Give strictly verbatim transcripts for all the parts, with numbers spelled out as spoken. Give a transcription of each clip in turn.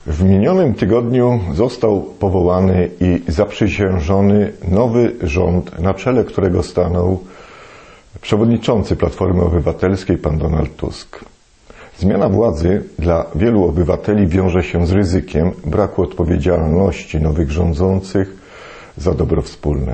W minionym tygodniu został powołany i zaprzysiężony nowy rząd, na czele którego stanął przewodniczący Platformy Obywatelskiej pan Donald Tusk. Zmiana władzy dla wielu obywateli wiąże się z ryzykiem braku odpowiedzialności nowych rządzących za dobro wspólne.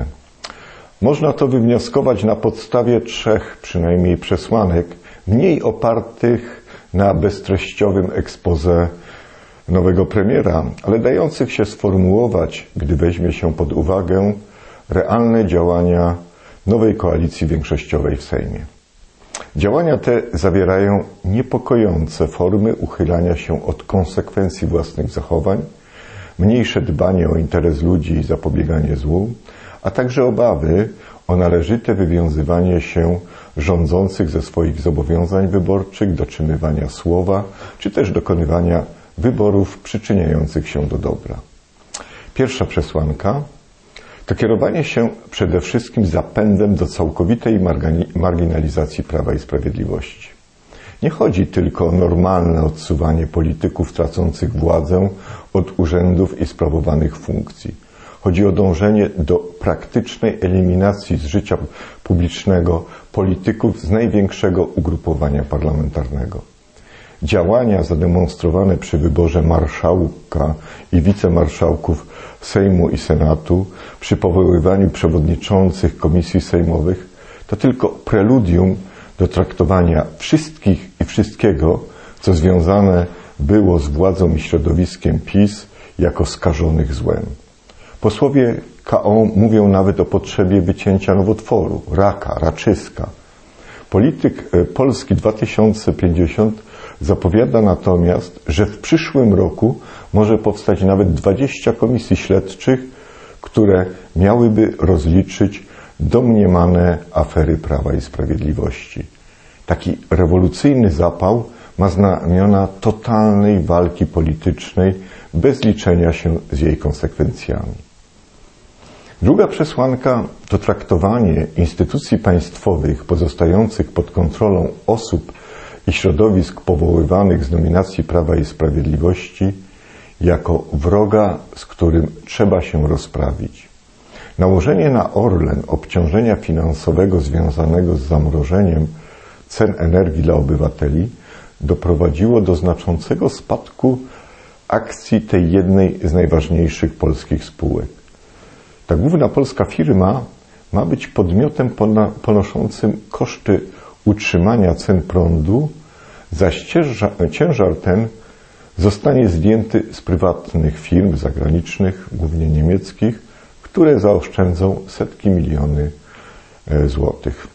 Można to wywnioskować na podstawie trzech przynajmniej przesłanek, mniej opartych na beztreściowym exposé nowego premiera, ale dających się sformułować, gdy weźmie się pod uwagę realne działania nowej koalicji większościowej w Sejmie. Działania te zawierają niepokojące formy uchylania się od konsekwencji własnych zachowań, mniejsze dbanie o interes ludzi i zapobieganie złu, a także obawy o należyte wywiązywanie się rządzących ze swoich zobowiązań wyborczych, dotrzymywania słowa, czy też dokonywania wyborów przyczyniających się do dobra. Pierwsza przesłanka to kierowanie się przede wszystkim zapędem do całkowitej marginalizacji Prawa i Sprawiedliwości. Nie chodzi tylko o normalne odsuwanie polityków tracących władzę od urzędów i sprawowanych funkcji. Chodzi o dążenie do praktycznej eliminacji z życia publicznego polityków z największego ugrupowania parlamentarnego. Działania zademonstrowane przy wyborze marszałka i wicemarszałków Sejmu i Senatu, przy powoływaniu przewodniczących komisji sejmowych, to tylko preludium do traktowania wszystkich i wszystkiego, co związane było z władzą i środowiskiem PiS, jako skażonych złem. Posłowie K O mówią nawet o potrzebie wycięcia nowotworu, raka, raczyska. Polityk Polski dwa tysiące pięćdziesiąt zapowiada natomiast, że w przyszłym roku może powstać nawet dwadzieścia komisji śledczych, które miałyby rozliczyć domniemane afery Prawa i Sprawiedliwości. Taki rewolucyjny zapał ma znamiona totalnej walki politycznej bez liczenia się z jej konsekwencjami. Druga przesłanka to traktowanie instytucji państwowych pozostających pod kontrolą osób i środowisk powoływanych z nominacji Prawa i Sprawiedliwości jako wroga, z którym trzeba się rozprawić. Nałożenie na Orlen obciążenia finansowego związanego z zamrożeniem cen energii dla obywateli doprowadziło do znaczącego spadku akcji tej jednej z najważniejszych polskich spółek. Ta główna polska firma ma być podmiotem ponoszącym koszty utrzymania cen prądu, zaś ciężar ten zostanie zdjęty z prywatnych firm zagranicznych, głównie niemieckich, które zaoszczędzą setki miliony złotych.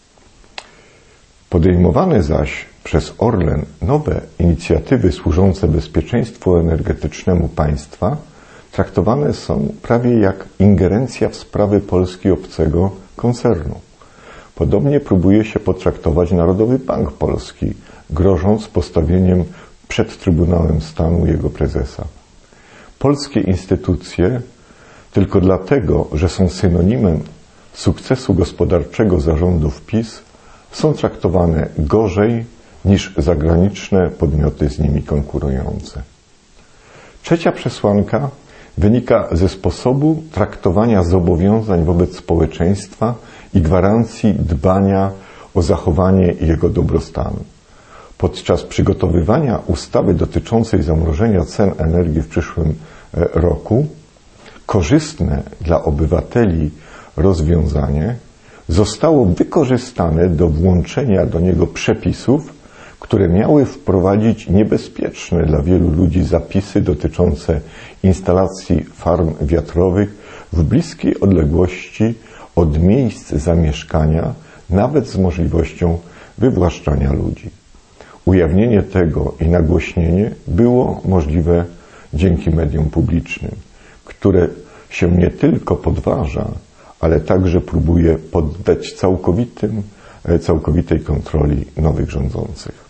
Podejmowane zaś przez Orlen nowe inicjatywy służące bezpieczeństwu energetycznemu państwa traktowane są prawie jak ingerencja w sprawy Polski obcego koncernu. Podobnie próbuje się potraktować Narodowy Bank Polski, grożąc postawieniem przed Trybunałem Stanu jego prezesa. Polskie instytucje tylko dlatego, że są synonimem sukcesu gospodarczego zarządów PiS, są traktowane gorzej niż zagraniczne podmioty z nimi konkurujące. Trzecia przesłanka wynika ze sposobu traktowania zobowiązań wobec społeczeństwa i gwarancji dbania o zachowanie jego dobrostanu. Podczas przygotowywania ustawy dotyczącej zamrożenia cen energii w przyszłym roku, korzystne dla obywateli rozwiązanie zostało wykorzystane do włączenia do niego przepisów, które miały wprowadzić niebezpieczne dla wielu ludzi zapisy dotyczące instalacji farm wiatrowych w bliskiej odległości od miejsc zamieszkania, nawet z możliwością wywłaszczania ludzi. Ujawnienie tego i nagłośnienie było możliwe dzięki mediom publicznym, które się nie tylko podważa, ale także próbuje poddać całkowitym, całkowitej kontroli nowych rządzących.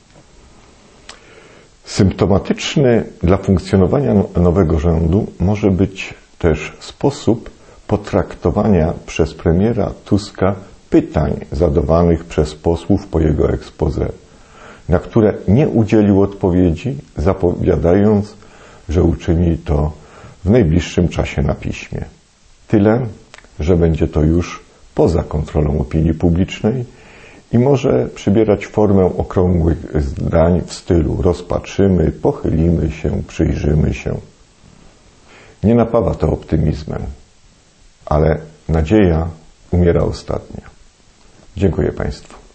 Symptomatyczny dla funkcjonowania nowego rządu może być też sposób potraktowania przez premiera Tuska pytań zadawanych przez posłów po jego exposé, na które nie udzielił odpowiedzi, zapowiadając, że uczyni to w najbliższym czasie na piśmie. Tyle, że będzie to już poza kontrolą opinii publicznej i może przybierać formę okrągłych zdań w stylu rozpatrzymy, pochylimy się, przyjrzymy się. Nie napawa to optymizmem, ale nadzieja umiera ostatnia. Dziękuję Państwu.